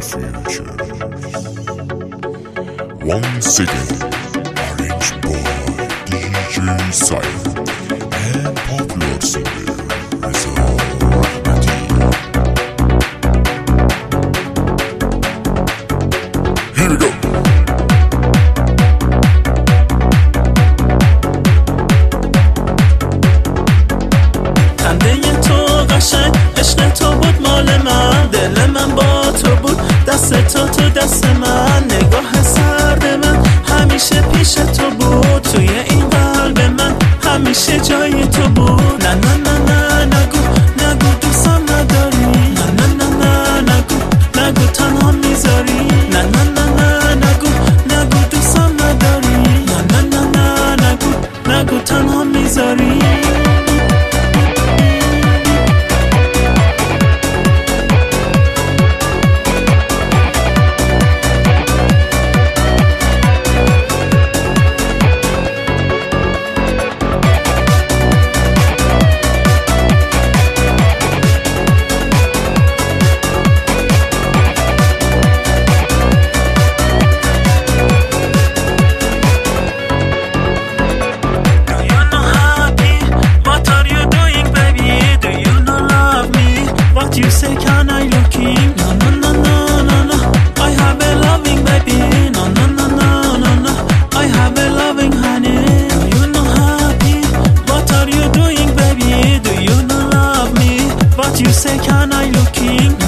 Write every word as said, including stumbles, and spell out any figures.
future. Once again, arranged by D J Silent and popular singer Reza Rahmati. Here we go. خنده تو قشنگ عشق تو بود مال من، دل من با تو بود، دست تو تو دست من، نگاه سرد من همیشه پیش تو بود، توی این قلب من همیشه جای تو بود. نه نه نه نه نگو نگو دوستم نداری، نه نه نه نه نگو نگو تنها میذاری، نه نه نه نه نگو نگو دوستم نداری، نه نه نه نه نگو نگو تنها میذاری. You say can I look in? No no no no no no. I have a loving baby. No no no no no no. I have a loving honey. Do you not happy? What are you doing, baby? Do you not love me? But you say can I look in?